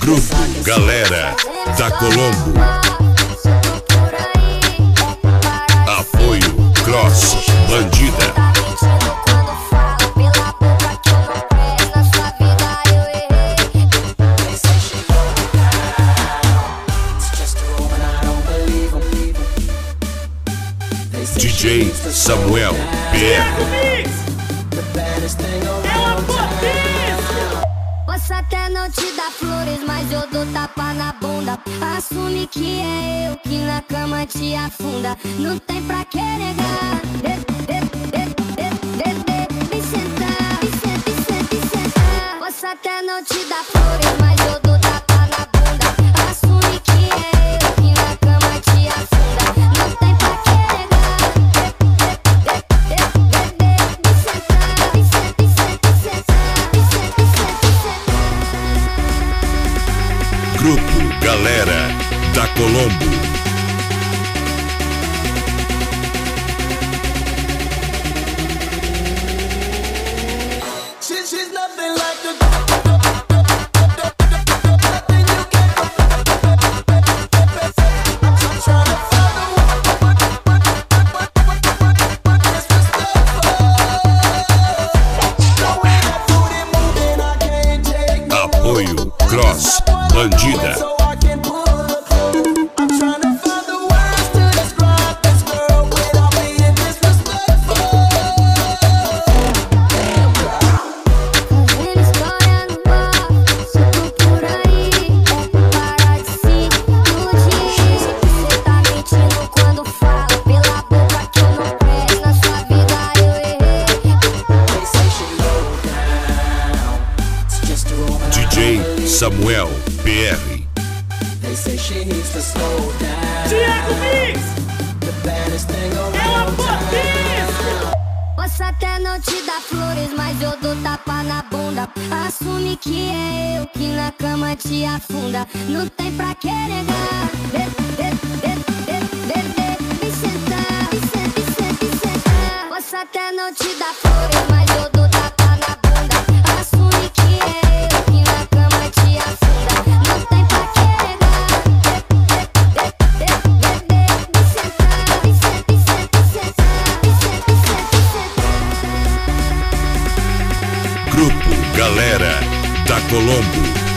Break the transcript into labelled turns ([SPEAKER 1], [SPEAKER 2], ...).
[SPEAKER 1] Grupo Galera da Colombo. Apoio Cross Bandida. DJ Samuel PR.
[SPEAKER 2] Posso até não te dar flores, mas eu dou tapa na bunda. Assume que é eu que na cama te afunda. Não tem pra que negar. Vem sentar, vem sentar. Posso até não te dar flores, mas eu dou tapa na bunda. Assume que é eu que na cama te afunda. Não tem pra que negar. Vem sentar, vem sentar.
[SPEAKER 1] Grupo Galera da Colombo.
[SPEAKER 3] She's nothing like the
[SPEAKER 1] Apoio Cross Bandida. DJ Samuel PR.
[SPEAKER 4] Thiago Mix! Ela potência!
[SPEAKER 2] Posso até não te dar flores, mas eu dou tapa na bunda. Assume que é eu que na cama te afunda. Não tem pra que negar. Vem sentar, vem sentar. Posso até não te dar flores, mas eu dou tapa na bunda. Assume que é eu que na cama te afunda. Não tem pra que negar. Vem sentar, vem sentar.
[SPEAKER 1] Grupo Galera da Colombo.